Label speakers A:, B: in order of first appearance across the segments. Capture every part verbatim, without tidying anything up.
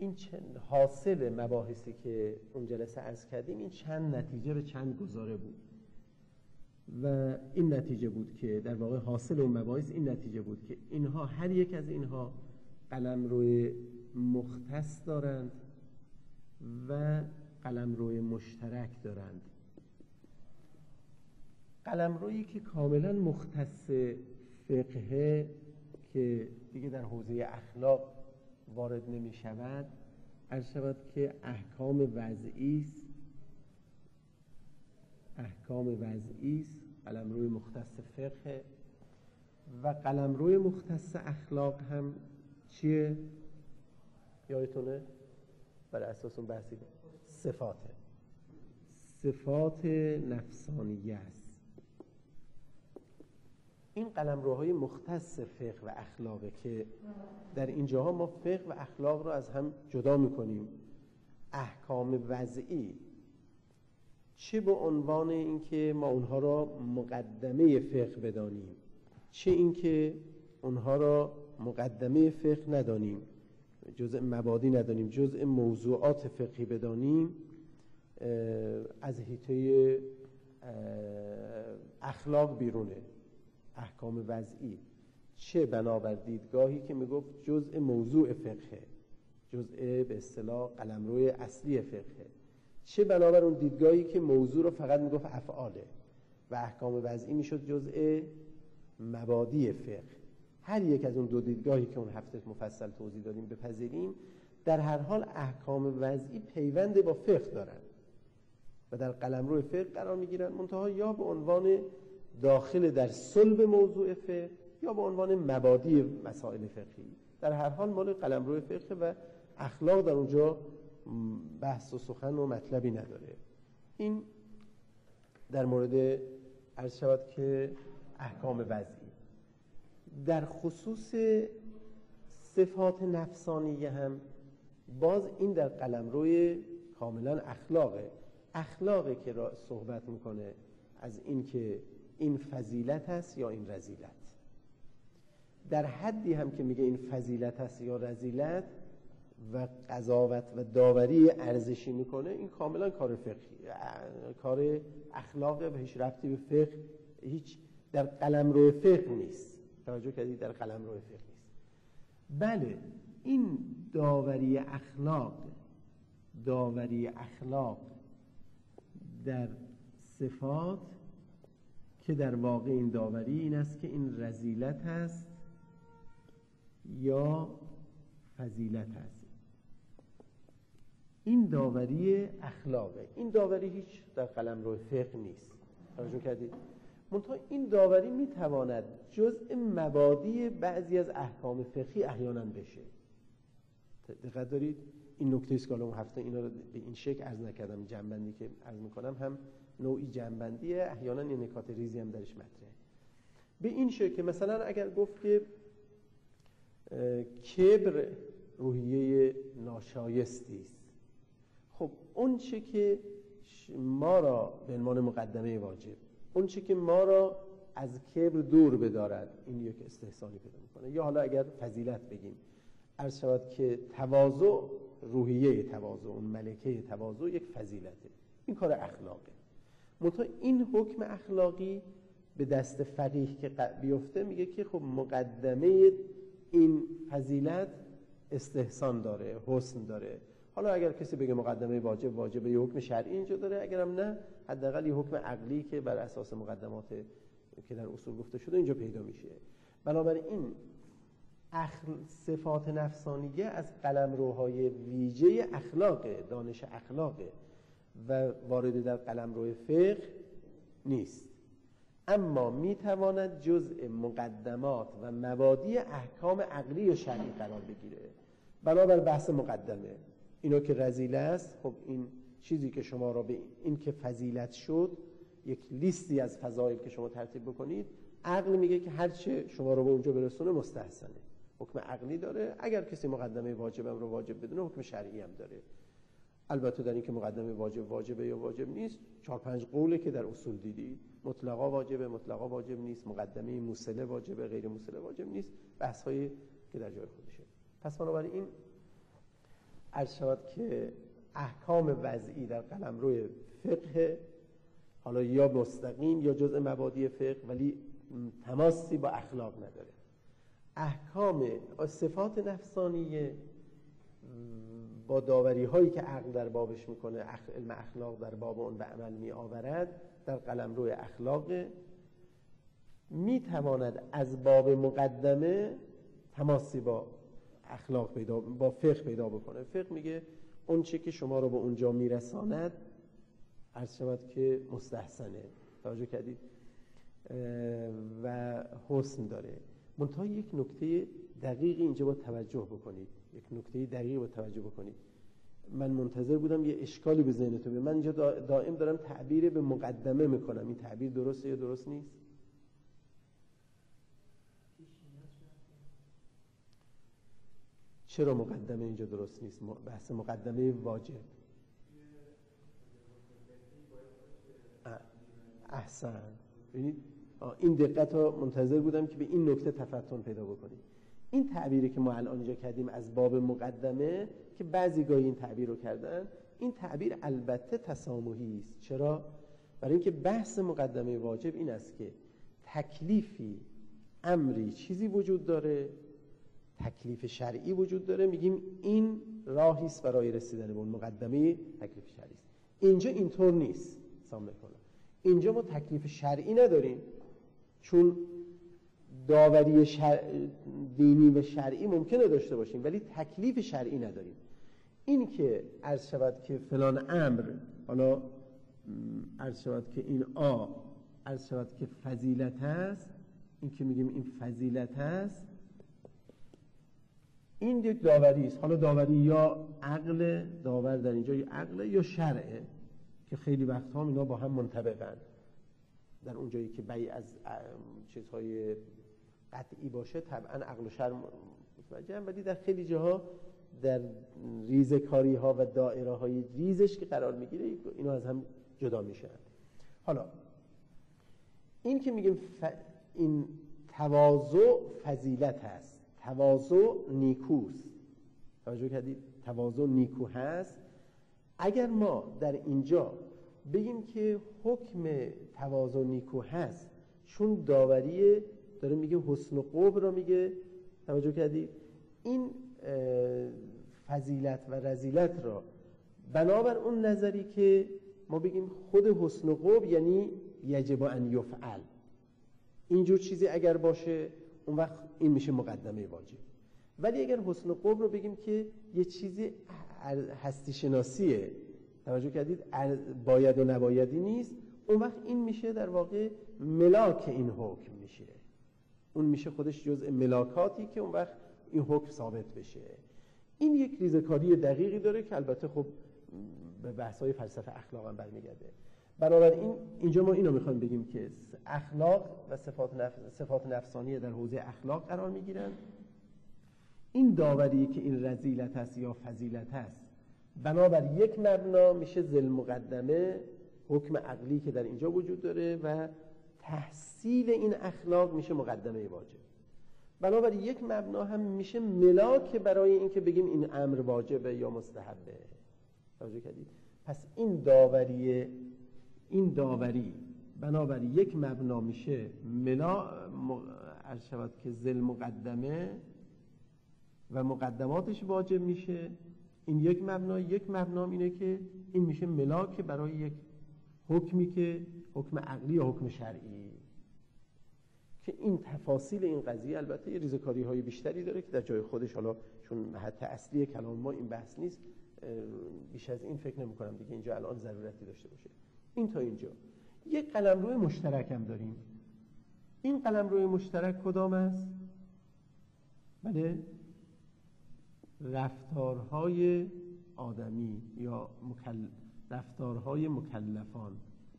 A: این حاصل مباحثی که اون جلسه عرض کردیم این چند نتیجه و چند گزاره بود و این نتیجه بود که در واقع حاصل اون مباحث این نتیجه بود که اینها هر یک از اینها قلمرو مختص دارند و قلمرو مشترک دارند. قلمرویی که کاملا مختص فقه که دیگه در حوزه اخلاق وارد نمی شود، عرض شود که احکام وضعی است احکام وضعی است قلمروی مختص فقه و قلمروی مختص اخلاق هم چیه؟ یادتونه؟ برای اساس اون بحثی صفاته صفات نفسانیه است. این قلمروهای مختص فقه و اخلاقه که در اینجاها ما فقه و اخلاق رو از هم جدا میکنیم. احکام وضعی چه به عنوان اینکه ما اونها را مقدمه فقه بدانیم، چه اینکه اونها را مقدمه فقه ندانیم، جزء مبادی ندانیم، جزء موضوعات فقهی بدانیم، از حیطه اخلاق بیرونه. احکام وضعی چه بنابر دیدگاهی که میگفت جزء موضوع فقهه، جزء به اصطلاح قلمروی اصلی فقهه، چه بنابر اون دیدگاهی که موضوع رو فقط میگفت افعاله و احکام وضعی میشد جزء مبادی فقه. هر یک از اون دو دیدگاهی که اون هفته مفصل توضیح دادیم بپذیریم، در هر حال احکام وضعی پیوند با فقه دارن و در قلمرو فقه قرار میگیرن، منتها یا به عنوان داخل در صلب موضوع فقه یا به عنوان مبادی مسائل فقهی. در هر حال مال قلمرو فقه و اخلاق در اونجا بحث و سخن و مطلبی نداره. این در مورد عرض شود که احکام وضعی. در خصوص صفات نفسانیه هم باز این در قلمروی کاملا اخلاقه اخلاقه که را صحبت میکنه از این که این فضیلت است یا این رذیلت. در حدی هم که میگه این فضیلت است یا رذیلت و قضاوت و داوری ارزشی میکنه، این کاملا کار فقهی، کار اخلاقه و هیچ ربطی به فقه، هیچ در قلمرو فقه نیست. توجه کردید؟ در قلمرو فقه نیست. بله، این داوری اخلاق داوری اخلاق در صفات که در واقع این داوری این است که این رذیلت است یا فضیلت است. این داوری اخلاقه. این داوری هیچ در قلمرو فقه نیست. توجه کردید؟ منتها این داوری میتواند جزء مبادی بعضی از احکام فقهی احیانا بشه. دقت دارید؟ این نکته است که الان هفته اینا رو به این شکل عرض نکردم. جنبندی که عرض میکنم هم نوعی جنبندیه، احیانا یه نکات ریزی هم درش مطرحه. به این شکل که مثلا اگر گفت که کبر روحیه ناشایستی است، خب اون چه که ما را به عنوان مقدمه واجب، اون چه که ما را از کبر دور بدارد، این یک استحسانی پیدا میکنه. یا حالا اگر فضیلت بگیم، عرض شود که تواضع، روحیه تواضع، اون ملکه تواضع یک فضیلته. این کار اخلاقه. منتها این حکم اخلاقی به دست فقیه که بیفته میگه که خب مقدمه این فضیلت استحسان داره، حسن داره. حالا اگر کسی بگه مقدمه واجب واجب، یه حکم شرعی اینجا داره، اگرم نه حداقل یه حکم عقلی که بر اساس مقدمات که در اصول گفته شده اینجا پیدا میشه. بنابراین اخل... صفات نفسانیه از قلمروهای ویژه اخلاقه، دانش اخلاقه و وارد در قلمرو فقه نیست، اما میتواند جزء مقدمات و مبادی احکام عقلی و شرعی قرار بگیره. بنابر بحث مقدمه اینو که رذیله است، خب این چیزی که شما را به این که فضیلت شد، یک لیستی از فضایل که شما ترتیب بکنید، عقل میگه که هرچه شما رو به اونجا برسونه مستحسنه، حکم عقلی داره. اگر کسی مقدمه واجبم رو واجب بدونه، حکم شرعی هم داره. البته در این که مقدمه واجب واجبه یا واجب نیست، چهار پنج قوله که در اصول دیدی، مطلقا واجبه، مطلقا واجب نیست، مقدمه موصله واجبه، غیر موصله واجب نیست، بحث هایی که در جای خودشه. پس بنابراین عرض شود که احکام وضعی در قلمرو فقه، حالا یا مستقیم یا جزء مبادی فقه، ولی تماسی با اخلاق نداره. احکام صفات نفسانیه با داوری هایی که عقل در بابش میکنه، علم اخلاق در باب اون به عمل می آورد، در قلمرو اخلاق میتواند از باب مقدمه تماسی با اخلاق پیدا، با فقه پیدا بکنه. فقه میگه اون چه که شما رو به اونجا میرساند عرض شود که مستحسنه، توجه کردید، و حسن داره. منتها یک نکته دقیقی اینجا با توجه بکنید، یک نکته دقیقی با توجه بکنید. من منتظر بودم یه اشکالی به ذهنتون بیاد. من اینجا دائم دارم تعبیر به مقدمه میکنم، این تعبیر درسته یا درست نیست؟ چرا مقدمه اینجا درست نیست؟ بحث مقدمه واجب. احسن. ببینید این دقت رو منتظر بودم که به این نکته تفتن پیدا بکنید. این تعبیری که ما الان اینجا کردیم از باب مقدمه، که بعضی گاهی این تعبیر رو کردن، این تعبیر البته تسامحی است. چرا؟ برای اینکه بحث مقدمه واجب این است که تکلیفی، امری، چیزی وجود داره، تکلیف شرعی وجود داره، میگیم این راهی است برای رسیدن به اون مقدمه تکلیف شرعی است. اینجا اینطور نیست. سامع کنم، اینجا ما تکلیف شرعی نداریم، چون داوری شرع دینی و شرعی ممکنه داشته باشیم ولی تکلیف شرعی نداریم. این که عرض شود که فلان امر، حالا عرض شود که این آ عرض شود که فضیلت است، این که میگیم این فضیلت است، این یک داوری است. حالا داوری یا عقل، داور در اینجا یا عقل یا شرعه، که خیلی وقتها اینا با هم منطبقن. در اونجایی که بیع از چیزهای قطعی باشه طبعا عقل و شرع متوجه هم، ولی در خیلی جاها در ریزکاری ها و دائره های ریزش که قرار میگیره اینا از هم جدا میشن. حالا این که میگیم ف... این تواضع فضیلت هست، تواضع نیکوست. توجه کردید؟ تواضع نیکو هست. اگر ما در اینجا بگیم که حکم تواضع نیکو هست چون داوری داره میگه حسن و قبح را میگه، توجه کردید، این فضیلت و رذیلت را بنابر اون نظری که ما بگیم خود حسن و قبح یعنی یجب ان یفعل، اینجور چیزی اگر باشه اون وقت این میشه مقدمه واجب. ولی اگر حسن و قبح رو بگیم که یه چیزی هستی شناسیه، توجه کردید، باید و نبایدی نیست، اون وقت این میشه در واقع ملاک این حکم میشه، اون میشه خودش جزء ملاکاتی که اون وقت این حکم ثابت بشه. این یک ریزکاری دقیقی داره که البته خب به بحث‌های فلسفه اخلاق هم برمیگرده. بنابراین اینجا ما اینو میخوایم بگیم که اخلاق و صفات نفس، صفات نفسانی در حوزه اخلاق قرار میگیرن. این داوری که این رذیلت است یا فضیلت است بنابر یک مبنا میشه ذل مقدمه، حکم عقلی که در اینجا وجود داره، و تحصیل این اخلاق میشه مقدمه واجب. بنابر یک مبنا هم میشه ملاک برای اینکه بگیم این امر واجبه یا مستحبه. توجه کردید؟ پس این داوری این داوری بنابر یک مبنا میشه ملا عرض شود که ذل مقدمه و مقدماتش واجب میشه. این یک مبنا. یک مبنا اینه که این میشه ملاک برای یک حکمی که حکم عقلی یا حکم شرعی، که این تفاصیل این قضیه البته یه ریزکاری های بیشتری داره که در جای خودش، حالا چون محط اصلی کلام ما این بحث نیست، بیش از این فکر نمی کنم دیگه اینجا الان ضرورتی داشته باشه. این تا اینجا. یک قلمرو مشترک هم داریم. این قلمرو مشترک کدام است؟ بله، رفتارهای آدمی یا مکل... رفتارهای مکلفان،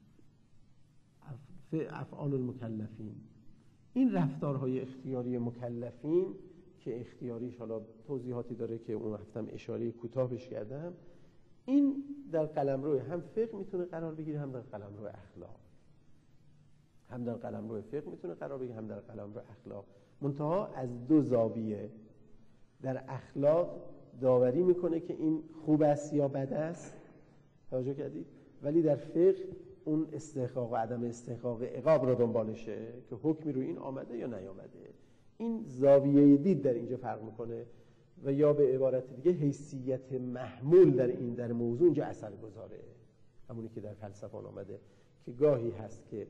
A: افعال المکلفین. این رفتارهای اختیاری مکلفین که اختیاریش حالا توضیحاتی داره که اون هفتم اشاره کوتاه بهش کردم، این در قلمرو هم فقه میتونه قرار بگیره، هم در قلمرو اخلاق. هم در قلمرو فقه میتونه قرار بگیره، هم در قلمرو اخلاق، منتها از دو زاویه. در اخلاق داوری میکنه که این خوب است یا بد است، توجه کردید؟ ولی در فقه اون استحقاق و عدم استحقاق عقاب رو دنبالشه که حکمی رو این آمده یا نیامده. این زاویه دید در اینجا فرق میکنه و یا به عبارت دیگه حیثیت محمول در این در موضوع اینجا اثر گذاره. همونی که در فلسفه آمده که گاهی هست که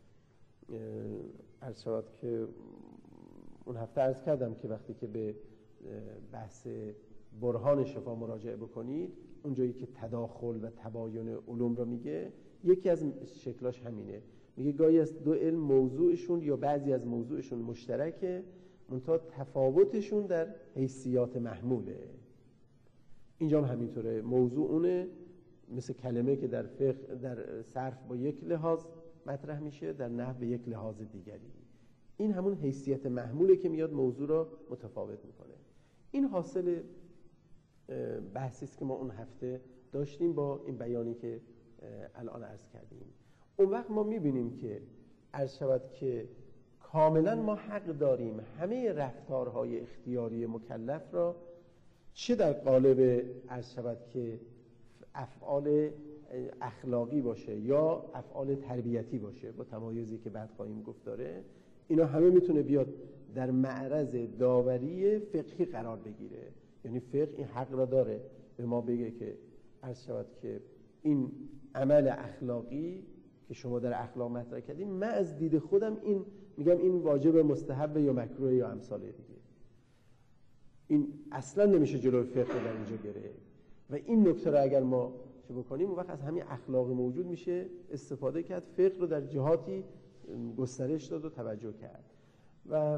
A: عرض شود که اون هفته عرض کردم که وقتی که به بحث برهان شفا مراجعه بکنید، اونجایی که تداخل و تباین علوم رو میگه، یکی از شکلاش همینه. میگه گاهی از دو علم موضوعشون یا بعضی از موضوعشون مشترکه، منتها تفاوتشون در حیثیات محموله. اینجا هم همینطوره. موضوع اونه، مثل کلمه که در فقه در صرف با یک لحاظ مطرح میشه، در نحو به یک لحاظ دیگری. این همون حیثیت محموله که میاد موضوع را متفاوت میکنه. این حاصل بحثی است که ما اون هفته داشتیم با این بیانی که الان عرض کردیم. اون وقت ما میبینیم که عرض شود که کاملا ما حق داریم همه رفتارهای اختیاری مکلف را، چه در قالب عرض شود که افعال اخلاقی باشه یا افعال تربیتی باشه، با تمایزی که بعد خواهیم گفت داره، اینا همه میتونه بیاد در معرض داوری فقهی قرار بگیره. یعنی فقه این حق را داره به ما بگه که عرض شود که این عمل اخلاقی که شما در اخلاق مطرح کردین، من از دید خودم این میگم این واجب، مستحب یا مکروه یا امثال دیگه. این اصلا نمیشه جلوی فقه در اینجا گرفت و این نکته رو اگر ما چه بکنیم، اون وقت از همین اخلاق موجود میشه استفاده کرد، فقه رو در جهاتی گسترش داد و توجه کرد. و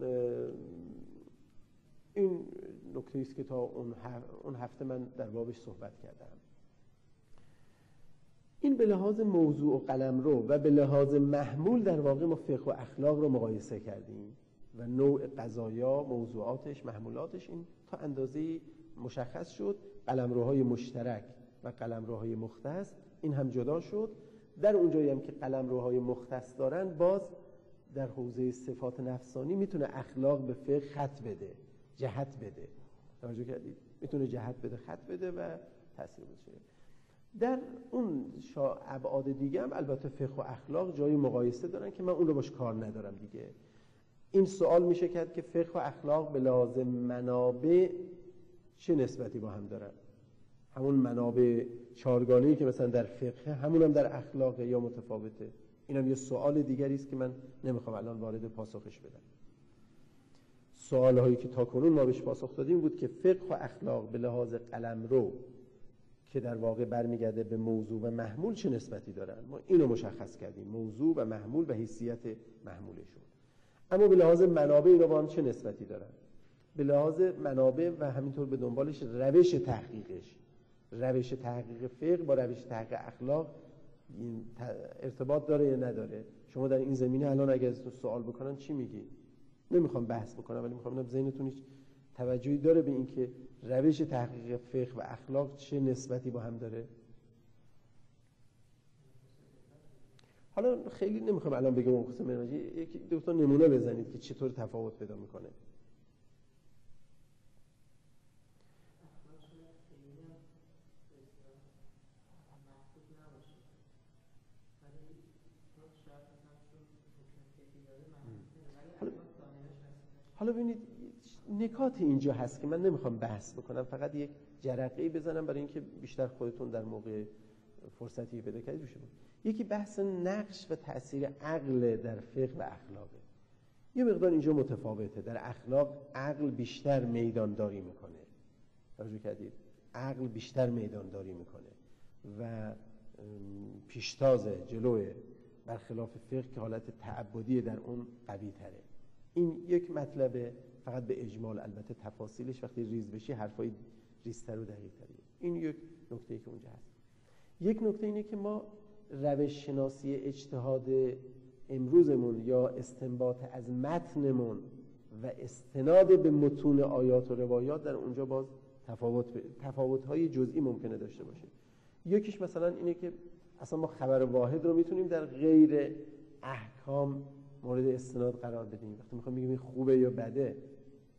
A: این نکته است که تا اون هفته من در بابش صحبت کردم. این به لحاظ موضوع و قلمرو و به لحاظ محمول در واقع ما فقه و اخلاق رو مقایسه کردیم و نوع قضایا، موضوعاتش، محمولاتش این تا اندازه‌ای مشخص شد. قلمروهای مشترک و قلمروهای مختص این هم جدا شد. در اونجایی هم که قلمروهای مختص دارن، باز در حوزه صفات نفسانی میتونه اخلاق به فقه خط بده، جهت بده. توجه کردید؟ میتونه جهت بده، خط بده و تاثیر بشه. در اون ابعاد دیگه هم البته فقه و اخلاق جای مقایسه دارن که من اون رو باش کار ندارم دیگه. این سوال میشه کرد که فقه و اخلاق به لازم منابع چه نسبتی با هم دارن؟ همون منابع چارگانه‌ای که مثلا در فقه، همون هم در اخلاق یا متفاوته؟ اینم یه سوال دیگری است که من نمیخوام الان وارد پاسخش بدم. سوال‌هایی که تاکنون ما بهش پاسخ دادیم بود که فقه و اخلاق به لحاظ قلمرو که در واقع برمیگرده به موضوع و محمول چه نسبتی دارن. ما اینو مشخص کردیم، موضوع و محمول و حیثیت محمولشون. اما به لحاظ منابع اینا با هم چه نسبتی دارن؟ به لحاظ منابع و همینطور به دنبالش روش تحقیقش، روش تحقیق فقه با روش تحقیق اخلاق ارتباط داره یا نداره؟ شما در این زمینه الان اگه از تو سوال بکنن چی میگی؟ نمیخوام بحث بکنم، ولی میخوام ببینم ذهنتون هیچ توجهی داره به این که روش تحقیق فقه و اخلاق چه نسبتی با هم داره؟ حالا خیلی نمیخوام الان بگم اون قسم منهجی، یکی دو تا نمونه بزنید که چطور تفاوت پیدا میکنه. حالا ببینید نکات اینجا هست که من نمیخوام بحث بکنم، فقط یک جرقه‌ای بزنم برای اینکه بیشتر خودتون در موقع فرصتی پیدا کردید بشه. یکی بحث نقش و تأثیر عقل در فقه و اخلاقه. یه مقدار اینجا متفاوته. در اخلاق عقل بیشتر میدانداری میکنه. توجه کردید؟ عقل بیشتر میدانداری میکنه و پیشتازه، جلوه، برخلاف فقه که حالت تعبدی در اون قوی تره. این یک مطلبه، فقط به اجمال، البته تفاصیلش وقتی ریز بشی حرفای ریزتر و دقیق تری. این یک نکته‌ای که اونجا هست. یک نکته اینه که ما روش شناسی اجتهاد امروزمون یا استنباط از متنمون و استناد به متون آیات و روایات در اونجا باز تفاوت تفاوت‌های جزئی ممکنه داشته باشه. یکیش مثلا اینه که اصلا ما خبر واحد رو میتونیم در غیر احکام مورد استناد قرار بدیم. وقتی میخوام بگیم این خوبه یا بده،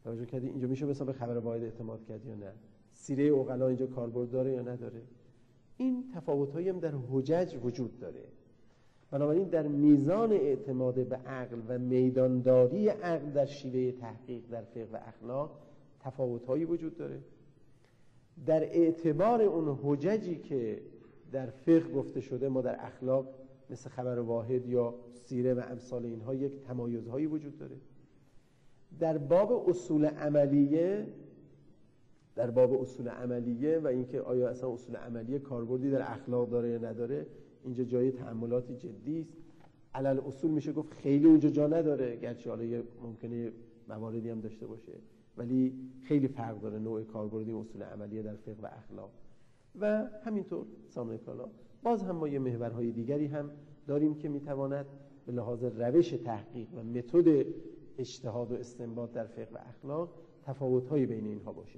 A: توجه کردی اینجا میشه مثلا به خبر واحد اعتماد کرد یا نه؟ سیره عقلا اینجا کاربرد داره یا نداره؟ این تفاوت‌هایی هم در حجج وجود داره. بنابراین در میزان اعتماد به عقل و میدانداری عقل در شیوه تحقیق در فقه و اخلاق تفاوت‌هایی وجود داره. در اعتبار اون حججی که در فقه گفته شده، ما در اخلاق مثل خبر واحد یا سیره و امثال اینها یک تمایزهایی وجود داره. در باب اصول عملیه در باب اصول عملیه و اینکه آیا اصلا اصول عملیه کاربردی در اخلاق داره یا نداره، اینجا جای تأملاتی جدی است. علل اصول میشه گفت خیلی اونجا جا نداره، گرچه حالا ممکنه مواردی هم داشته باشه، ولی خیلی فرق داره نوع کاربردی اصول عملیه در فقه و اخلاق. و همینطور سامعه کالا باز هم ما یه محورهای دیگری هم داریم که میتواند به لحاظ روش تحقیق و متد اجتهاد و استنباط در فقه و اخلاق تفاوت‌هایی بین اینها باشه.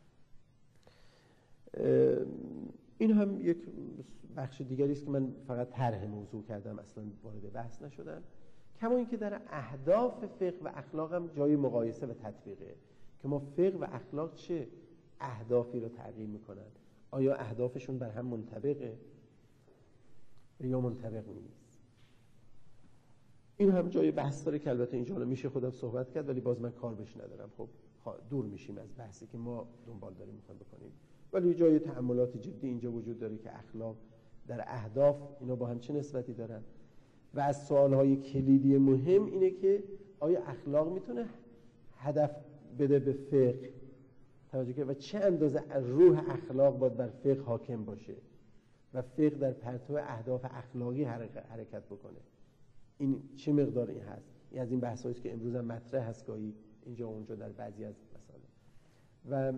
A: این هم یک بخش دیگری است که من فقط طرح موضوع کردم، اصلا وارد بحث نشدم. کما اینکه در اهداف فقه و اخلاق هم جای مقایسه و تطبیقه که ما فقه و اخلاق چه اهدافی رو تعیین میکنن، آیا اهدافشون بر هم منطبقه یا منطبق نیست. این هم جای بحث داره که البته اینجا میشه خودم صحبت کرد، ولی باز من کار بهش ندارم. خب دور میشیم از بحثی که ما دنبال داریم میخوایم بکنیم، ولی جای تأملات جدی اینجا وجود داره که اخلاق در اهداف اینا با هم چه نسبتی دارن. و از سوالهای کلیدی مهم اینه که آیا اخلاق میتونه هدف بده به فقه، توجه که و چه اندازه روح اخلاق باید بر فقه حاکم باشه و فقه در پرتو اهداف اخلاقی حرکت بکنه. این چه مقدار این هست؟ این از این بحثایی است که امروز هم مطرح هست گاهی اینجا و اونجا در بعضی از مسائل. و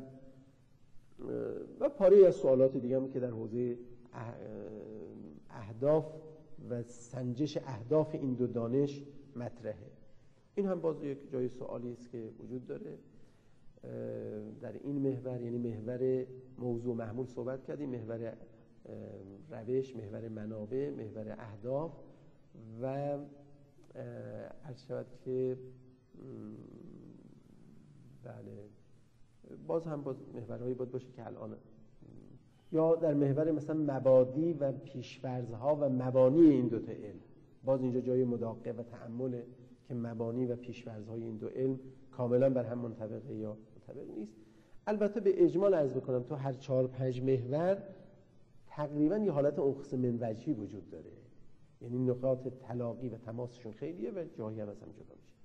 A: و پاره از سوالات دیگه هم که در حوزه اهداف و سنجش اهداف این دو دانش مطرحه. این هم باز یک جای سوالی است که وجود داره. در این محور، یعنی محور موضوع محمول صحبت کردیم، محور روش، محور منابع، محور اهداف و عرض شود که بله باز هم باز محورهایی باید باشه که الان یا در محور مثلا مبادی و پیش‌فرض‌ها و مبانی این دو تا علم، باز اینجا جای مداقه و تأمله که مبانی و پیش‌فرض‌های این دو علم کاملا بر هم منطبقه یا منطبق نیست. البته به اجمال عرض بکنم تو هر چهار پنج محور تقریبا یه حالت انقسام منوجی وجود داره، یعنی نقاط تلاقی و تماسشون خیلیه و جایی هم از هم جدا میشه.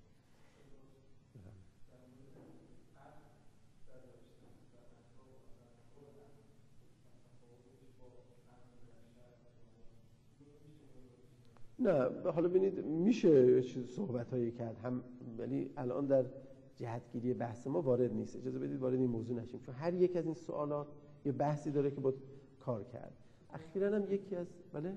A: نه حالا ببینید میشه صحبت‌هایی کرد هم، ولی الان در جهتگیری بحث ما وارد نیست. اجازه بدید وارد این موضوع نشیم، چون هر یک از این سوالات یه بحثی داره که باید کار کرد. اخیراً هم یکی از بله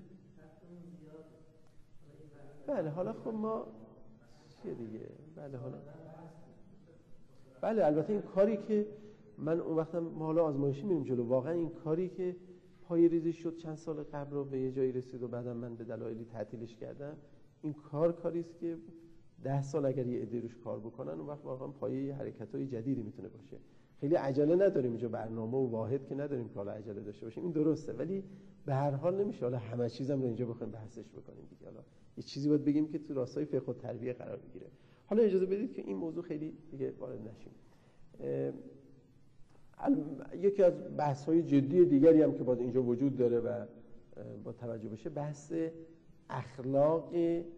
A: بله حالا خب ما چیه دیگه بله حالا بله البته این کاری که من اون وقتم ما حالا آزمایشی میریم جلو، واقعا این کاری که پای ریزی شد چند سال قبل رو به یه جایی رسید و بعدم من به دلایلی تعطیلش کردم، این کار کاری است که ده سال اگر یه عده روش کار بکنن اون وقت واقعا پایه حرکت‌های جدیدی میتونه باشه. خیلی عجله نداریم اینجا، برنامه و واحد که نداریم که حالا عجله داشته باشیم، این درسته، ولی به هر حال نمیشه حالا همه چیزم رو اینجا بخوایم بحثش بکنیم دیگه. حالا یه چیزی باید بگیم که تو راستای فقه و تربیه قرار بگیره. حالا اجازه بدید که این موضوع خیلی دیگه وارد نشیم. یکی از بحث‌های جدی دیگری هم که باز اینجا وجود داره و با توجه بشه بحث اخلاق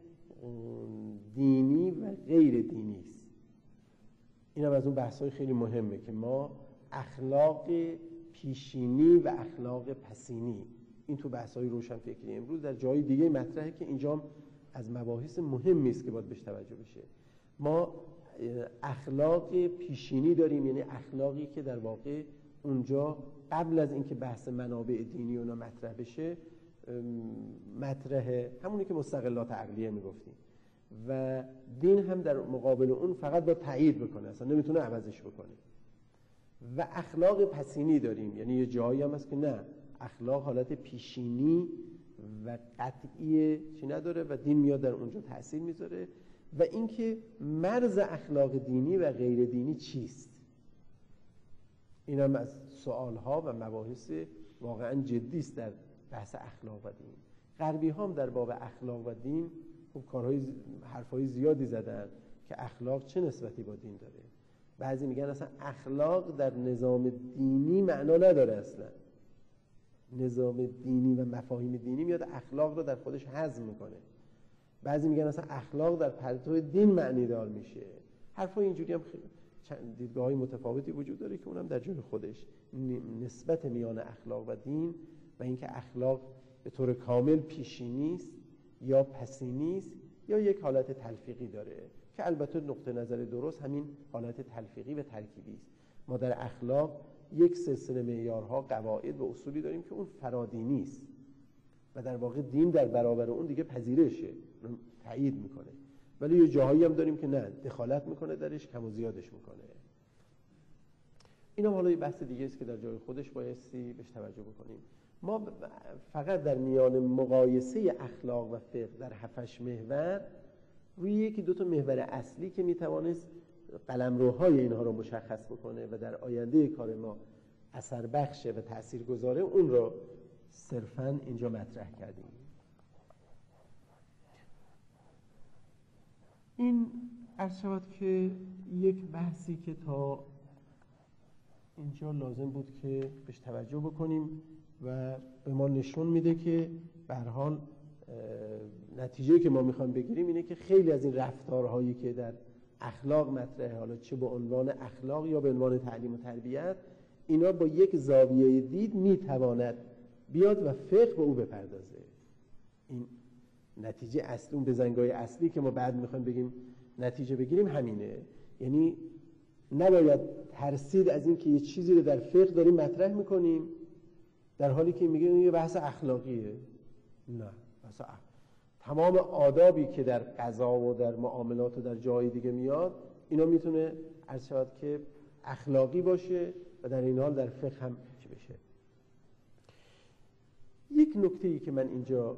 A: دینی و غیر دینی است. این هم از اون بحث‌های خیلی مهمه که ما اخلاق پیشینی و اخلاق پسینی، این تو بحث‌های روشنفکری امروز در جای دیگه مطرحه که اینجا از مباحث مهمی است که باید بهش توجه بشه. ما اخلاق پیشینی داریم، یعنی اخلاقی که در واقع اونجا قبل از اینکه بحث منابع دینی اونا مطرح بشه مطرحه، همونی که مستقلات عقلیه میگفتیم و دین هم در مقابل اون فقط با تایید بکنه، اصلا نمیتونه عوضش بکنه. و اخلاق پسینی داریم، یعنی یه جایی هم هست که نه اخلاق حالت پیشینی و قطعی چی نداره و دین میاد در اونجا تأثیر میذاره و اینکه مرز اخلاق دینی و غیر دینی چیست. این هم از سوالها و مباحث واقعا جدی است در بحث اخلاق و دین. غربی هم در باب اخلاق و دین خب کارهای حرفای زیادی زدن که اخلاق چه نسبتی با دین داره. بعضی میگن اصلا اخلاق در نظام دینی معنا نداره، اصلا نظام دینی و مفاهیم دینی میاد اخلاق رو در خودش هضم میکنه. بعضی میگن اصلا اخلاق در پرتو دین معنی دار میشه. حرفای اینجوری هم خیلی دیدگاه‌های متفاوتی وجود داره که اونم در جای خودش. نسبت میان اخلاق و دین و اینکه اخلاق به طور کامل پیشینی است یا پسینی است یا یک حالت تلفیقی داره که البته نقطه نظر درست همین حالت تلفیقی و ترکیبی است. ما در اخلاق یک سلسله معیارها، قواعد و اصولی داریم که اون فرادینی است و در واقع دین در برابر اون دیگه پذیرشه، تایید میکنه. ولی یه جاهایی هم داریم که نه، دخالت میکنه درش، کم و زیادش میکنه. اینا حالا یه بحث دیگه است که در جای خودش بایستی بهش توجه بکنیم. ما فقط در میان مقایسه اخلاق و فقه در هفتش محور روی یکی دو تا محور اصلی که میتوانست قلمروهای اینها رو مشخص بکنه و در آینده کار ما اثر بخشه و تأثیر گذاره، اون رو صرفاً اینجا مطرح کردیم. این عرض شود که یک بحثی که تا اینجا لازم بود که بهش توجه بکنیم و به ما نشون میده که به هر حال نتیجه‌ای که ما میخوایم بگیریم اینه که خیلی از این رفتارهایی که در اخلاق مطرحه، حالا چه به عنوان اخلاق یا به عنوان تعلیم و تربیت، اینا با یک زاویه دید میتواند بیاد و فقه به او بپردازه. این نتیجه اصلی، اون بزنگاه اصلی که ما بعد میخوایم بگیم نتیجه بگیریم همینه. یعنی نباید ترسید از این که یه چیزی رو در فقه داریم مطرح میکنیم در حالی که میگیم این یه بحث اخلاقیه. نه، بحث اخلاق. تمام آدابی که در قضا و در معاملات و در جای دیگه میاد، اینا میتونه عرض شود که اخلاقی باشه و در این حال در فقه هم چی بشه. یک نکته‌ای که من اینجا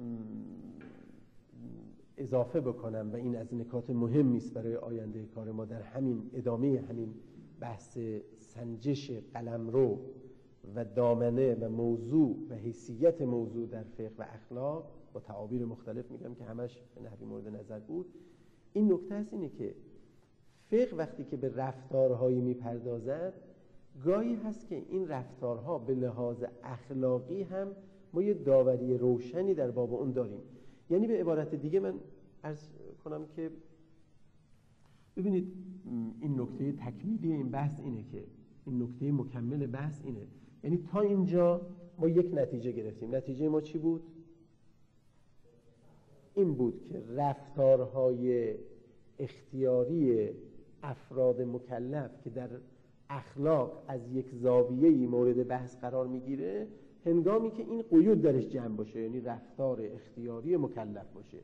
A: اضافه بکنم و این از نکات مهمی است برای آینده کار ما در همین ادامه همین بحث سنجش قلمرو و دامنه و موضوع و حیثیت موضوع در فقه و اخلاق، با تعابیر مختلف میگم که همش به نحوی مورد نظر بود. این نکته است اینه که فقه وقتی که به رفتارهایی میپردازد، گاهی هست که این رفتارها به لحاظ اخلاقی هم ما یه داوری روشنی در باب اون داریم. یعنی به عبارت دیگه من عرض کنم که ببینید این نکته تکمیلی این بحث اینه که این نکته مکمل بحث اینه، یعنی تا اینجا ما یک نتیجه گرفتیم. نتیجه ما چی بود؟ این بود که رفتارهای اختیاری افراد مکلف که در اخلاق از یک زاویه‌ای مورد بحث قرار میگیره، هنگامی که این قیود درش جمع باشه، یعنی رفتار اختیاری مکلف باشه،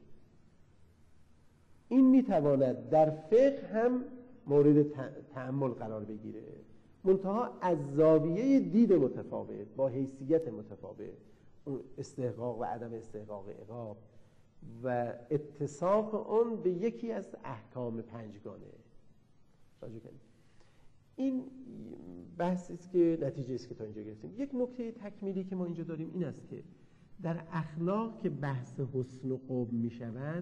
A: این میتواند در فقه هم مورد تأمل قرار بگیره، منتها از زاویه دید متفاوت، با حیثیت متفاوت، اون استحقاق و عدم استحقاق عقاب و اتساق اون به یکی از احکام پنجگانه. توجه کنید. این بحثی است که نتیجه است که تا اینجا گرفتیم. یک نکته تکمیلی که ما اینجا داریم این است که در اخلاق که بحث حسن و قبح می شود،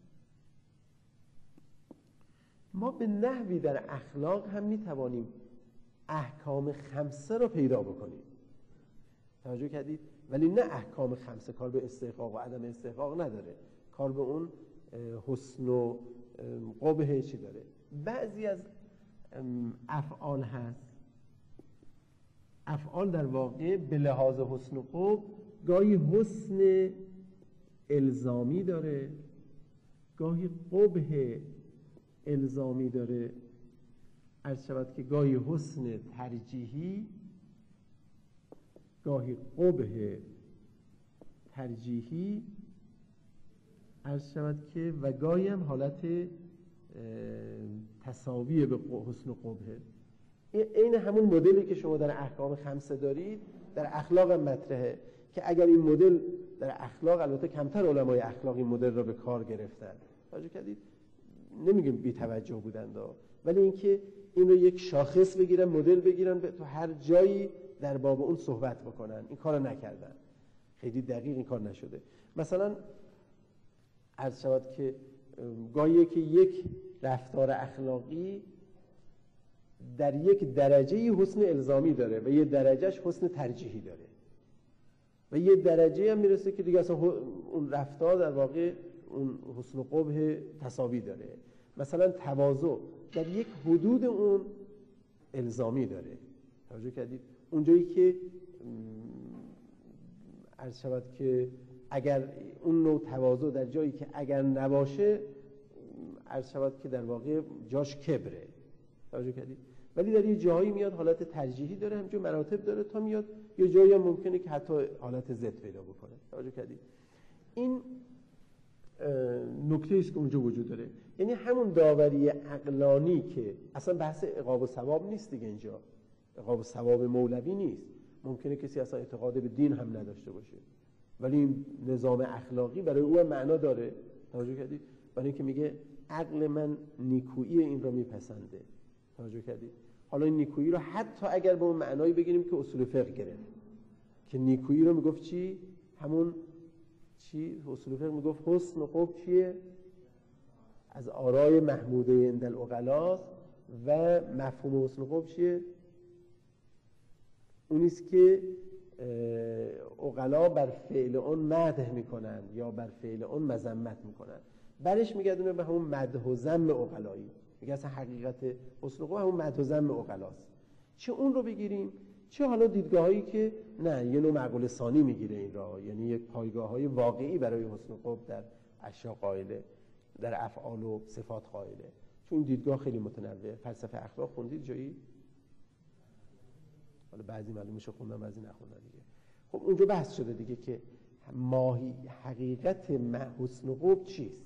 A: ما به نحوی در اخلاق هم می توانیم احکام خمسه رو پیدا بکنیم. توجه کردید؟ ولی نه احکام خمسه، کار به استحقاق و عدم استحقاق نداره، کار به اون حسن و قبح چی داره. بعضی از افعال هست، افعال در واقع به لحاظ حسن و قبح گاهی حسن الزامی داره، گاهی قبح الزامی داره، عرض شود که گاهی حسن ترجیحی، گاهی قبح ترجیحی، عرض شود که و گاهی هم حالت تساوی به حسن و قبحه. این همون مدلی که شما در احکام خمسه دارید در اخلاق هم مطرحه، که اگر این مدل در اخلاق، البته کمتر علمای اخلاق این مدل را به کار گرفتن، توجه کردید، نمیگیم بی توجه بودند، ولی اینکه این رو یک شاخص بگیرن، مدل بگیرن، تو هر جایی در باب اون صحبت بکنن. این کارو نکردن، خیلی دقیق این کار نشده. مثلا عرض شود که گاهی که یک رفتار اخلاقی در یک درجه حسن الزامی داره و یه درجهش حسن ترجیحی داره و یه درجه هم میرسه که دیگه اصلا اون رفتار در واقع اون حسن و قبح تساوی داره. مثلا تواضع در یک حدود اون الزامی داره. توجه کردید؟ اونجایی که عرض شود که اگر اون نوع تواضع در جایی که اگر نباشه عرض شود که در واقع جاش کبره. توجه کردید؟ ولی در یه جایی میاد حالت ترجیحی داره، همچون مراتب داره، تا میاد یه جایی هم ممکنه که حتی حالت ضد پیدا بکنه. توجه کردید؟ این نکته است که اونجا وجود داره. یعنی همون داوری عقلانی که اصلا بحث عقاب و ثواب نیست دیگه، اینجا عقاب و ثواب مولوی نیست. ممکنه کسی اصلا اعتقاد به دین هم نداشته باشه ولی این نظام اخلاقی برای او هم معنا داره. توجه کردید؟ برای اینکه میگه عقل من نیکویی این رو میپسنده. توجه کردید؟ حالا این نیکویی رو حتی اگر به اون معنایی بگیریم که اصول فقه گرفت، که نیکویی رو میگفت چی؟ همون چی؟ اصول فقه میگفت حسن و قبح چیه؟ از آرای محموده عند العقلاء و مفهوم حسن و قبح چیه؟ اونیست که عقلا بر فعل اون مدح میکنن یا بر فعل اون مذمت میکنن. برش میگردونه به همون مدح و ذم عقلایی. میگه اصلا حقیقت حسن و قبح همون مدح و ذم عقلاست. چه اون رو بگیریم چه حالا دیدگاهایی که نه یه نوع معقول ثانی میگیره این را، یعنی یک پایگاه‌های واقعی برای حسن و قبح در اشیا قائله، در افعال و صفات قائله. چون این دیدگاه خیلی متنوعه. فلسفه اخلاق خوندید جایی؟ حالا بعضی معلومش خوندن بعضی نخوندن دیگه. خب اونجا بحث شده دیگه که ماهی حقیقت حسن و قبح چیست؟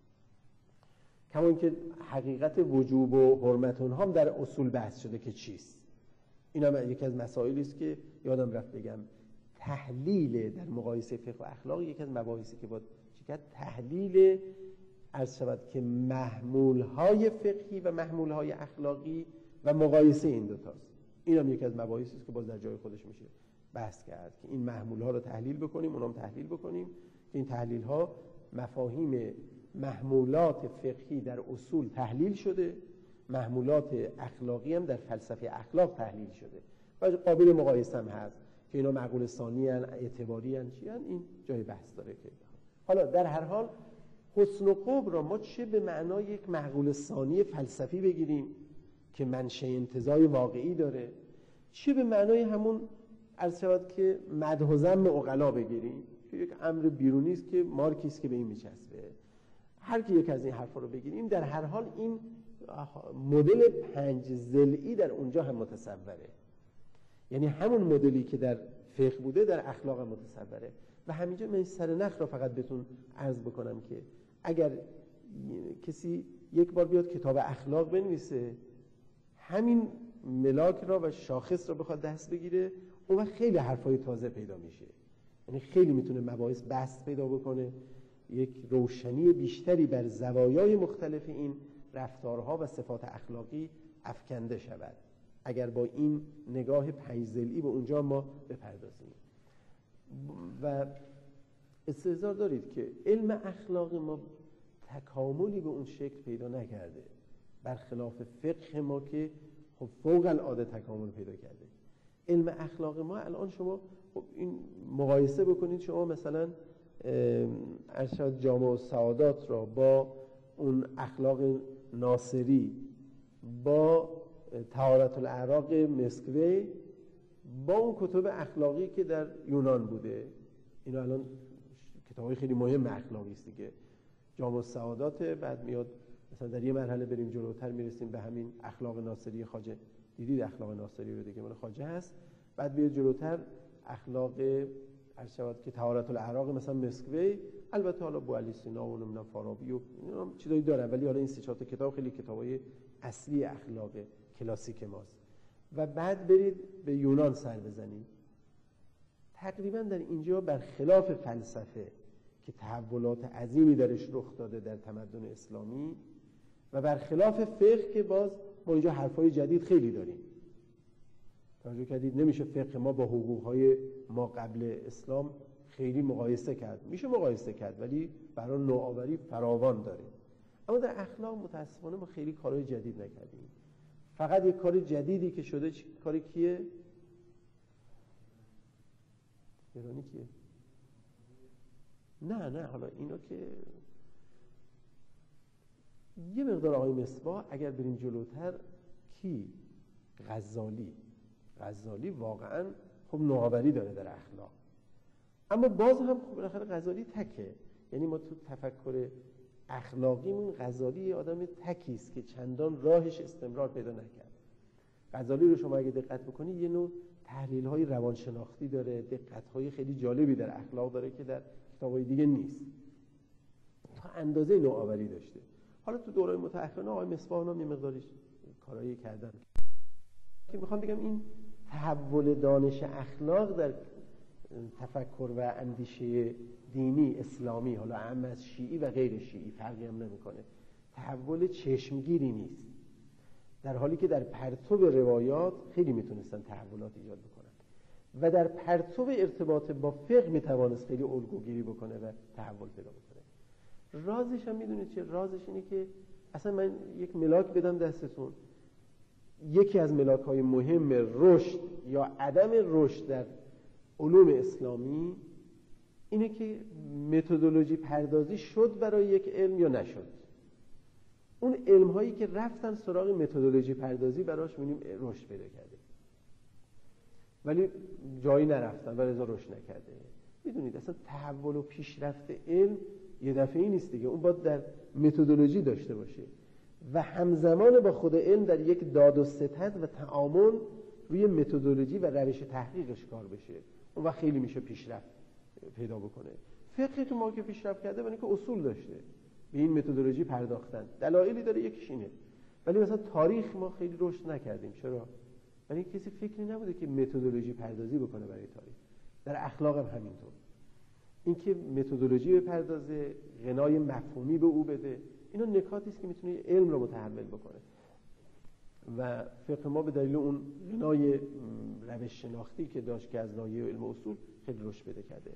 A: کما اینکه حقیقت وجوب و حرمت اونها هم در اصول بحث شده که چیست. این هم یکی از مسائلی است که یادم رفت بگم. تحلیل در مقایسه فقه و اخلاق یکی از مباحثی که باید چیکار تحلیل عرض شود که محمول‌های فقهی و محمول‌های اخلاقی و مقایسه این دو تاست. این هم یکی از مباحثی است که باز در جای خودش میشه بحث کرد که این محمول‌ها رو تحلیل بکنیم، اونام تحلیل بکنیم که این تحلیل‌ها مفاهیم محمولات فقهی در اصول تحلیل شده، محمولات اخلاقی هم در فلسفه اخلاق تحلیل شده و قابل مقایسه هم هست که اینا معقول ثانی ان، اعتباری ان، چی ان. این جای بحث داره که حالا در هر حال حسن و قبح را ما چه به معنای یک معقول ثانی فلسفی بگیریم که منشأ انتزاع واقعی داره، چه به معنای همون عرض شود که مدح و ذم عقلا بگیریم که یک امر بیرونی است که مارکی است که به این میچسبه. هر کی یک از این حرفا رو بگیریم در هر حال این مدل پنج ضلعی در اونجا هم متصوره. یعنی همون مدلی که در فقه بوده در اخلاق هم متصوره. و همینجا من سر نخ را فقط بهتون عرض بکنم که اگر کسی یک بار بیاد کتاب اخلاق بنویسه، همین ملاک را و شاخص را بخواد دست بگیره، اون وقت خیلی حرفای تازه پیدا میشه. یعنی خیلی میتونه مباحث بحث پیدا بکنه، یک روشنی بیشتری بر زوایای مختلف این رفتارها و صفات اخلاقی افکنده شود اگر با این نگاه پنج ضلعی به اونجا ما بپردازیم. و استحضار دارید که علم اخلاق ما تکاملی به اون شکل پیدا نکرده، برخلاف فقه ما که خب فوق العاده تکامل پیدا کرده. علم اخلاق ما الان شما خب این مقایسه بکنید، شما مثلا ارشاد جامع السعادات را با اون اخلاق ناصری، با طهارت الاعراق مسکوی، با اون کتب اخلاقی که در یونان بوده، اینا الان کتابای خیلی مهم اخلاقی است دیگه. جامع السعادات، بعد میاد مثلا در یه مرحله بریم جلوتر میرسیم به همین اخلاق ناصری خواجه. دیدید اخلاق ناصری رو دیگه، مال خواجه هست. بعد بیاد جلوتر اخلاق عرض شود که طهارت الاعراق مثلا مسکوی، البته حالا بوعلی سینا و نمیدونم فارابی و اینا چیزایی دارن، ولی حالا این سه چهار تا کتاب خیلی کتابای اصلی اخلاق کلاسیک ماست. و بعد برید به یونان سر بزنید. تقریبا در اینجا برخلاف فلسفه که تحولات عظیمی درش رخ داده در تمدن اسلامی، و برخلاف فقه که باز ما اینجا حرفای جدید خیلی داریم. توجه کردید نمیشه فقه ما با حقوقهای ما قبل اسلام خیلی مقایسه کرد. میشه مقایسه کرد ولی برای نوآوری فراوان داره. اما در اخلاق متاسفانه ما خیلی کارهای جدید نکردیم. فقط یک کار جدیدی که شده کاری کیه؟ ایرانی کیه؟ نه نه حالا اینا که یه مقدار آقای مصباح اگر بریم جلوتر کی؟ غزالی. غزالی واقعا خب نوآوری داره در اخلاق. اما باز هم خب بالاخره غزالی تکه. یعنی ما تو تفکر اخلاقیمون غزالی یه آدم تکی است که چندان راهش استمرار پیدا نکرد. غزالی رو شما اگه دقت بکنید یه نوع تحلیل‌های روانشناختی داره، دقت‌های خیلی جالبی در اخلاق داره که در کتاب‌های دیگه نیست. تا اندازه نوآوری داشته. حالا تو دوره‌های متأخرانه آقای مصباح هم یه مقداریش کارایی کردن. که میخوام بگم این تحول دانش اخلاق در تفکر و اندیشه دینی اسلامی، حالا اهم از شیعی و غیر شیعی فرقی هم نمیکنه، تحول چشمگیری نیست، در حالی که در پرتو روایات خیلی میتونستن تحولات ایجاد بکنن و در پرتو ارتباط با فقه میتوانست خیلی الگوگیری بکنه و تحول پیدا بکنه. رازش هم میدونید چه؟ رازش اینه که اصلا من یک ملاک بدم دستتون، یکی از ملاک‌های مهم رشد یا عدم رشد در علوم اسلامی اینه که متدولوژی پردازی شد برای یک علم یا نشد. اون علم‌هایی که رفتن سراغ متدولوژی پردازی براش می‌بینیم رشد پیدا کرده، ولی جایی نرفتن و رضا رشد نکرده. میدونید اصلا تحول و پیشرفت علم یه دفعه‌ای نیست دیگه، اون باید در متدولوژی داشته باشه و همزمان با خود علم در یک داد و ستد و تعامل روی متدولوژی و روش تحقیقش کار بشه. اون وقت خیلی میشه پیشرفت پیدا بکنه. فقه تو ما که پیشرفت کرده برای اینکه اصول داشته، به این متدولوژی پرداختن. دلایلی داره، یکیش اینه. ولی مثلا تاریخ ما خیلی رشد نکردیم. چرا؟ ولی کسی فکری نبوده که متدولوژی پردازی بکنه برای تاریخ. در اخلاق هم همینطور. اینکه متدولوژی بپردازه، غنای مفهومی به او بده، اینا نکاتی است که میتونه علم رو متحول بکنه. و فقه ما به دلیل اون غنای روش شناختی که داشت که از ناحیه علم و اصول خیلی رشد پیدا کرده.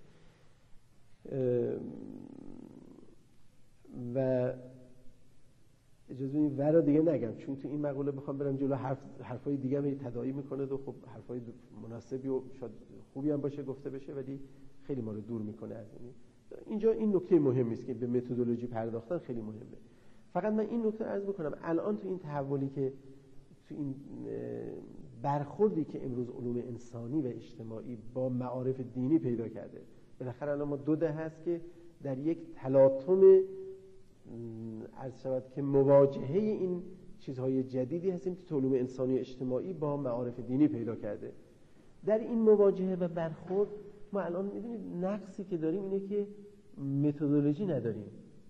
A: و اجازه بدید ورا دیگه نگم، چون تو این مقوله بخوام برم جلو حرف حرفای دیگه هم تداعی میکنه و خب حرفای مناسبی و شاید خوبی هم باشه گفته بشه، ولی خیلی ما رو دور میکنه از این. اینجا این نکته مهمی است که به متدولوژی پرداختن خیلی مهمه. فقط من این نکته عرض بکنم، الان تو این تحولی که تو این برخوردی که امروز علوم انسانی و اجتماعی با معارف دینی پیدا کرده، بالاخره الان ما دو دهه هست که در یک تلاطم عرض شود که مواجهه این چیزهای جدیدی هستیم که علوم انسانی و اجتماعی با معارف دینی پیدا کرده. در این مواجهه و برخورد ما الان می‌بینید نقصی که داریم اینه که متدولوژی نداریم،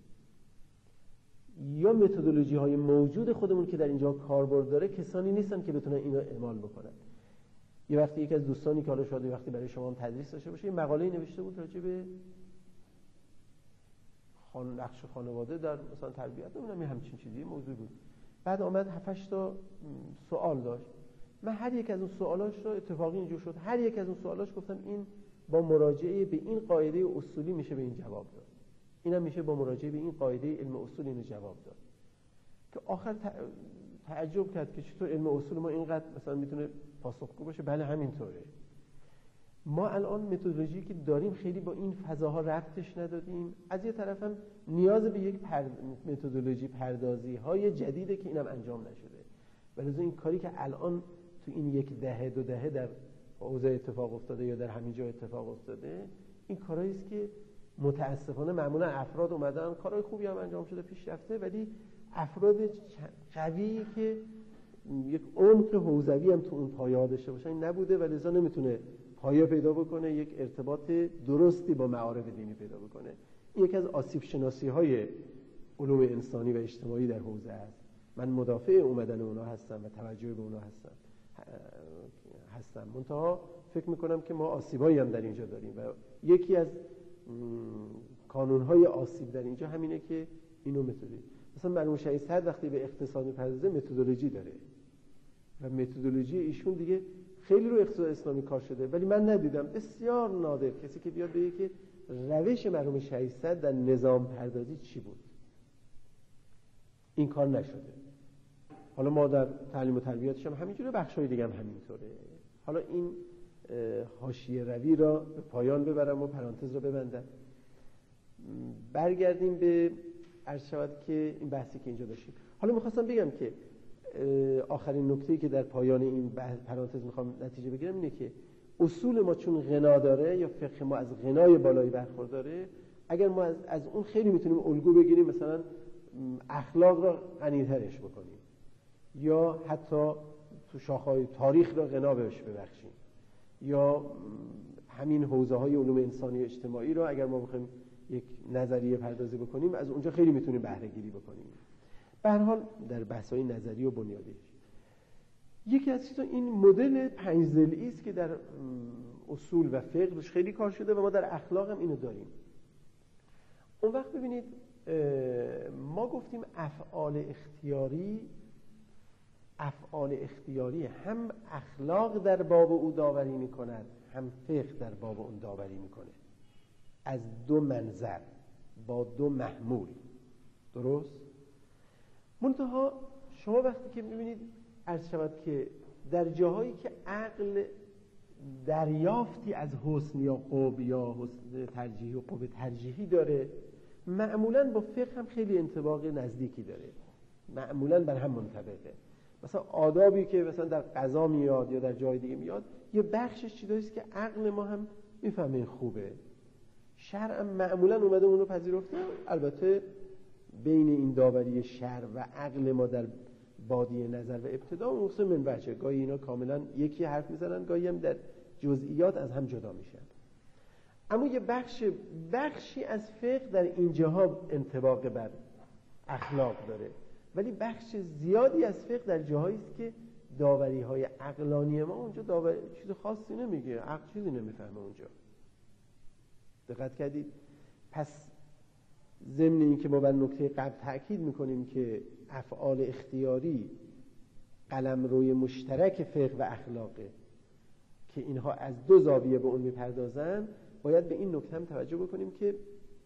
A: یا متدولوژی های موجود خودمون که در اینجا کاربرد داره کسانی نیستن که بتونن اینو اعمال بکنن. یه وقتی یکی از دوستانی که حالا شاید وقتی برای شما هم تدریس داشته باشه، یه مقاله‌ای نوشته بود راجع به خان نقش خانواده در مثلا تربیت، نمیدونم یه همچین چیزی موضوع بود. بعد آمد هفت هشت تا سوال داشت. من هر یک از اون سوالاش رو اتفاقی اینجور شد، هر یک از اون سوالاش گفتم این با مراجعه به این قاعده اصولی میشه به این جواب داد، اینم میشه با مراجعه به این قاعده علم اصول اینو جواب داد. که آخر تعجب کرد که چطور علم اصول ما اینقدر مثلا میتونه پاسخگو باشه. بله همینطوره. ما الان متدولوژی که داریم خیلی با این فضاها ربطش ندادیم. از یه طرف هم نیاز به یک پرد... متدولوژی پردازی های جدیده که اینم انجام نشده. ولی این کاری که الان تو این یک دهه دو دهه در حوزه اتفاق افتاده یا در همین جا اتفاق افتاده، این کارهایی است که متاسفانه معمولا افراد اومدن کارهای خوبی هم انجام شده، پیش رفته، ولی افراد قوی که یک عمق حوزوی هم تو اون پایه‌ها داشته باشن این نبوده و لذا نمیتونه پایه پیدا بکنه، یک ارتباط درستی با معارف دینی پیدا بکنه. این یکی از آسیب شناسی های علوم انسانی و اجتماعی در حوزه است. من مدافع اومدن اونا هستم و توجه به اونا هستم هستم منتها فکر میکنم که ما آسیبایی هم در اینجا داریم و یکی از کانونهای آسیب در اینجا همینه که اینو متدولوژی مثلا مرحوم شهید صدر وقتی به اقتصاد می‌پردازه متدولوژی داره و متدولوژی ایشون دیگه خیلی رو اقتصاد اسلامی کار شده، ولی من ندیدم بسیار نادر کسی که بیاد بگه که روش مرحوم شهید صدر در نظام پردازی چی بود. این کار نشده. حالا ما در تعلیم و تربیتش هم همینجوره، بخشای دیگه هم همینطوره. حالا این حاشیه روی را به پایان ببرم و پرانتز را ببندم. برگردیم به عرض شود که این بحثی که اینجا داشتیم. حالا میخواستم بگم که آخرین نکته‌ای که در پایان این پرانتز میخوام نتیجه بگیرم اینه که اصول ما چون غنا داره یا فقه ما از غنای بالایی برخورداره، اگر ما از, از اون خیلی میتونیم الگو بگیریم، مثلا اخلاق را غنی‌ترش بکنیم یا حتی تو شاخه‌های تاریخ را غنا بهش ببخشیم یا همین حوزه‌های علوم انسانی و اجتماعی را اگر ما بخوایم یک نظریه پردازی بکنیم از اونجا خیلی میتونیم بهره گیری بکنیم. به هر حال در بحث‌های نظری و بنیادی یکی از چیزا این مدل پنج ضلعی است که در اصول و فقه روش خیلی کار شده و ما در اخلاق هم اینو داریم. اون وقت ببینید ما گفتیم افعال اختیاری افعال اختیاری هم اخلاق در باب او داوری می‌کند، هم فقه در باب اون داوری می‌کنه، از دو منظر با دو محمول. درست؟ منتها شما وقتی که می‌بینید عرض شود که در جاهایی که عقل دریافتی از حسن یا قبح یا حسن ترجیحی و قبح ترجیحی داره، معمولاً با فقه هم خیلی انطباق نزدیکی داره، معمولاً بر هم منطبقه. مثلا آدابی که مثلا در قضا میاد یا در جای دیگه میاد، یه بخشش چیزاییست که عقل ما هم میفهمه این خوبه، شرع معمولاً اومده اون رو پذیرفته. البته بین این داوری شرع و عقل ما در بادیه نظر و ابتدا مقصد من بچه گاهی اینا کاملا یکی حرف میزنن، گاهی هم در جزئیات از هم جدا میشن. اما یه بخش بخشی از فقه در اینجاها انطباق بر اخلاق داره، ولی بخش زیادی از فقه در جاهایی است که داوری های عقلانی ما اونجا داوری چیز خاصی نمیگه، عقل چیزی نمیفهمه اونجا. دقت کردید؟ پس ضمن این که ما بر نکته قبل تأکید میکنیم که افعال اختیاری قلمروی مشترک فقه و اخلاقه که اینها از دو زاویه به اون میپردازن، باید به این نکته هم توجه بکنیم که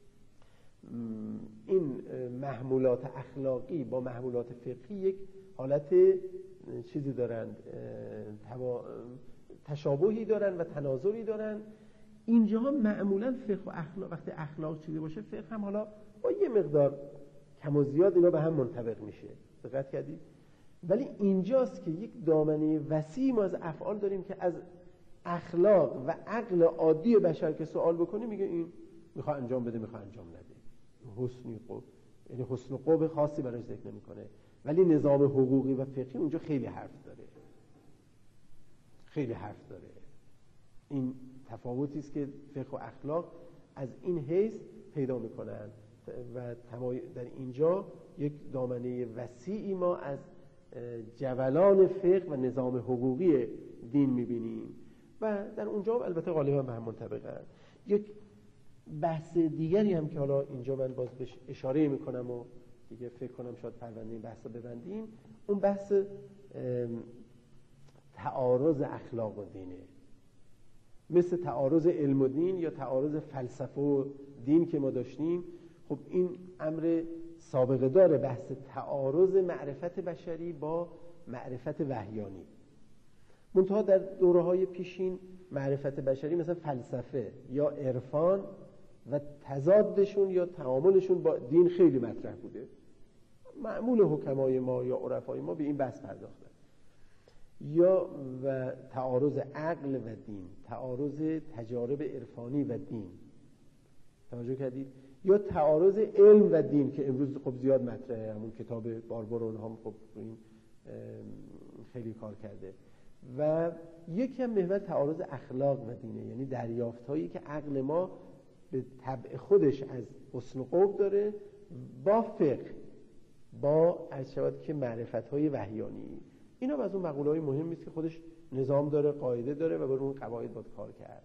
A: این محمولات اخلاقی با محمولات فقهی یک حالت چیزی دارند، تشابهی دارن و تناظری دارن. اینجاها معمولا فقه و اخلاق وقتی اخلاق چیزی باشه، فقه هم حالا با یه مقدار کم و زیاد اینا به هم منطبق میشه. دقت کردید؟ ولی اینجاست که یک دامنه وسیع ما از افعال داریم که از اخلاق و عقل عادی بشر که سوال بکنی میگه این میخواد انجام بده، میخواد انجام نده. حسنی قب یعنی حسن و قبح خاصی براش ذکر نمیکنه، ولی نظام حقوقی و فقهی اونجا خیلی حرف داره، خیلی حرف داره. این تفاوتی است که فقه و اخلاق از این حیث پیدا میکنن و در اینجا یک دامنه وسیعی ما از جولان فقه و نظام حقوقی دین میبینیم و در اونجا البته غالبا به هم منطبقن. یک بحث دیگری هم که حالا اینجا من باز بهش اشاره میکنم و دیگه فکر کنم شاید پرونده این بحث رو ببندیم، اون بحث تعارض اخلاق و دینه، مثل تعارض علم و دین یا تعارض فلسفه و دین که ما داشتیم. خب این امر سابقه داره، بحث تعارض معرفت بشری با معرفت وحیانی. منتها در دوره‌های پیشین معرفت بشری مثلا فلسفه یا عرفان و تضادشون یا تعاملشون با دین خیلی مطرح بوده. معمول حکمای ما یا عرفای ما به این بحث پرداختن. یا و تعارض عقل و دین، تعارض تجارب عرفانی و دین، توجه کردید؟ یا تعارض علم و دین که امروز خب زیاد مطرحه، همون کتاب باربرون هم خب این خیلی کار کرده. و یکی هم محور تعارض اخلاق و دینه، یعنی دریافت هایی که عقل ما به طبع خودش از حسن و قبح داره با فقه، با از شود که معرفت های وحیانی. اینا از اون مقوله های مهمی است که خودش نظام داره، قاعده داره و بر اون قواعد باید کار کرد.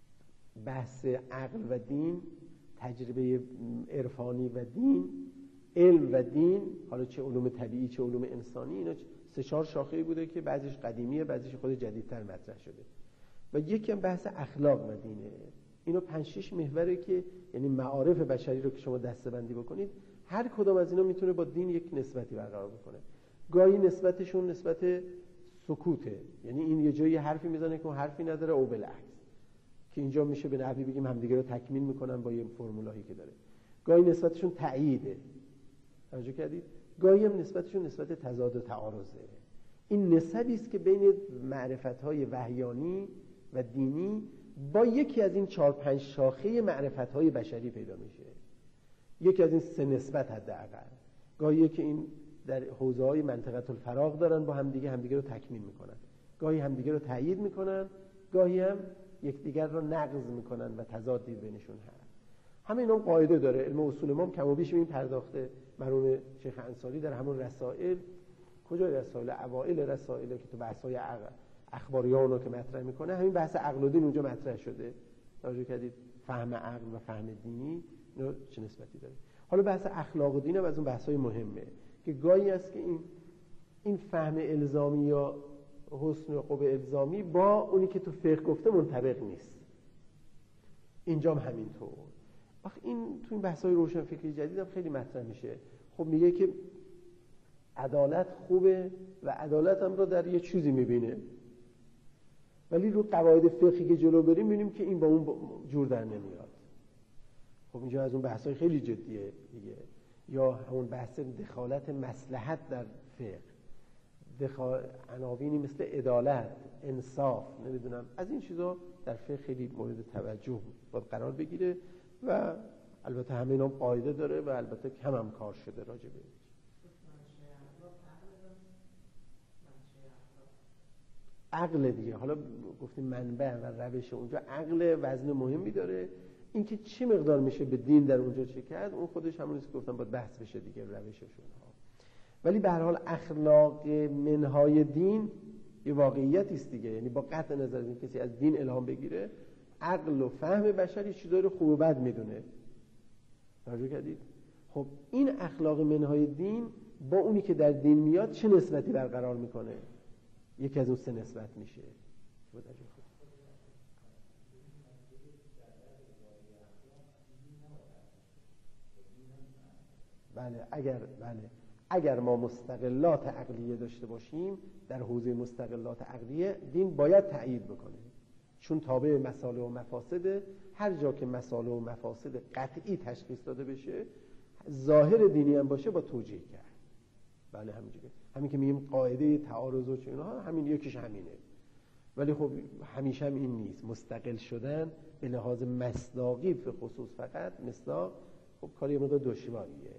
A: بحث عقل و دین، تجربه عرفانی و دین علم و دین، حالا چه علوم طبیعی چه علوم انسانی، اینا سه چهار شاخه‌ای بوده که بعضیش قدیمیه بعضیش خود جدیدتر مطرح شده و یکی هم بحث اخلاق و دینه. اینو پنج شش محوره که یعنی معارف بشری رو که شما دسته‌بندی بکنید، هر کدوم از اینا میتونه با دین یک نسبتی برقرار بکنه. گاهی نسبتشون نسبت سکوته، یعنی این یه جایی حرفی میزنه که اون حرفی نداره او بالعکس، که اینجا میشه به نحوی بگیم همدیگه رو تکمیل میکنن با یه فرمولایی که داره. گاهی نسبتشون تأییده، توجه کردید؟ گاهی هم نسبتشون نسبت تضاد و تعارضه. این نسبی است که بین معرفت‌های وحیانی و دینی با یکی از این چهار پنج شاخه معرفت‌های بشری پیدا میشه. یکی از این سه نسبت حداقل. گاهی که این در حوزه‌های منطقه الفراغ دارن با همدیگه همدیگه رو تکمیل میکنن، گاهی همدیگه رو تأیید میکنن، گاهی هم یکدیگر رو نقض میکنن و تضادی بینشون هست. همین اون قاعده داره. علم اصول ما کم و بیش این پرداخته. مرحوم شیخ انصاری در همون رسائل، کجای رسائل؟ اوائل رسائل که تو بحث‌های اخباریان رو که مطرح میکنه، همین بحث عقل و دین اونجا مطرح شده. توجه کردید؟ فهم عقل و فهم دینی اینا چه نسبتی داره؟ حالا بحث اخلاق و دین هم از اون بحث‌های مهمه که گاهی است که این این فهم الزامی یا حسن و قوه الزامی با اونی که تو فقه گفته منطبق نیست. اینجا هم همینطور. آخه این تو این بحث‌های روشنفکری جدید هم خیلی مطرح میشه. خب میگه که عدالت خوبه و عدالت هم رو در یه چیزی میبینه، ولی رو قواعد فقهی که جلو بریم میبینیم که این با اون جور در نمیاد. خب اینجا از اون بحث‌های خیلی جدیه دیگه. یا همون بحث دخالت مصلحت در فقه، دخال... عناوینی مثل عدالت، انصاف، نمیدونم از این چیزا در فقه خیلی مورد توجه باید قرار بگیره و البته همه اینا قاعده داره و البته کم هم کار شده راجع به عقل دیگه. حالا گفتیم منبع و روش اونجا عقل وزن مهمی داره. اینکه چه مقدار میشه به دین در اونجا چه کرد اون خودش همون است که گفتم باید بحث بشه دیگه، روششون ها. ولی به هر حال اخلاق منهای دین یه واقعیتی است دیگه، یعنی با قطع نظر از این کسی از دین الهام بگیره، عقل و فهم بشری چیزایی رو خوب و بد میدونه. توجه کردید؟ خب این اخلاق منهای دین با اونی که در دین میاد چه نسبتی برقرار میکنه؟ یکی از اون سه نسبت میشه. بله اگر بله اگر ما مستقلات عقلیه داشته باشیم در حوزه مستقلات عقلیه، دین باید تأیید بکنه، چون تابع مصالح و مفاسد. هر جا که مصالح و مفاسد قطعی تشخیص داده بشه، ظاهر دینی هم باشه با توجیه کرد. بله همینجوری. همین که میگیم قاعده تعارض و چه اینها، همین یکیش همینه. ولی خب همیشه هم این نیست. مستقل شدن به لحاظ مصداقی به خصوص فقط مصداق خب کاری مقدار دشواریه.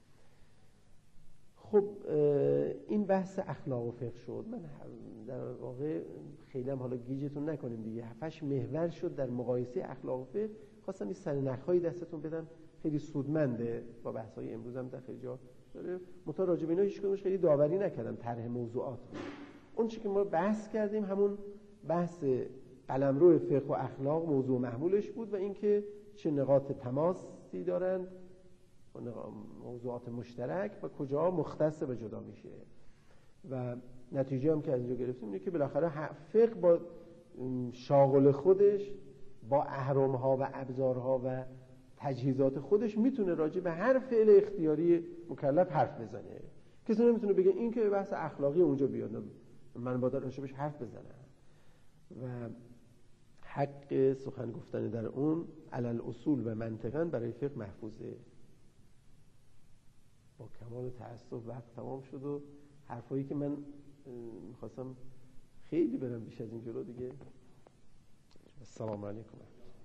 A: خب این بحث اخلاق و فقه شد. من در واقع خیلی هم حالا گیجتون نکنیم دیگه، هفتش محور شد در مقایسه اخلاق و فقه. خواستم این سرنخ‌های دستتون بدم، خیلی سودمنده. با بحث‌های امروز هم در خیلی جا داره متا راجع به اینا هیچ کدومش خیلی داوری نکردم، طرح موضوعات بود. اون چیزی که ما بحث کردیم همون بحث قلمرو فقه و اخلاق موضوع محمولش بود و اینکه چه نقاط تماسی دارند با موضوعات مشترک و کجا مختص و جدا میشه. و نتیجه هم که از اینجا گرفتیم اینه که بالاخره فقه با شاغل خودش، با اهرم‌ها و ابزارها و تجهیزات خودش میتونه راجع به هر فعل اختیاری مکلف حرف بزنه. کسی نمیتونه بگه این که بحث اخلاقی اونجا بیاد من باید راجبش حرف بزنم. و حق سخن گفتن در اون علل اصول و منطقاً برای فقه محفوظه. با کمال تأسف وقت تمام شد و حرفایی که من میخواستم خیلی برم بیش از این جلو دیگه. السلام علیکم.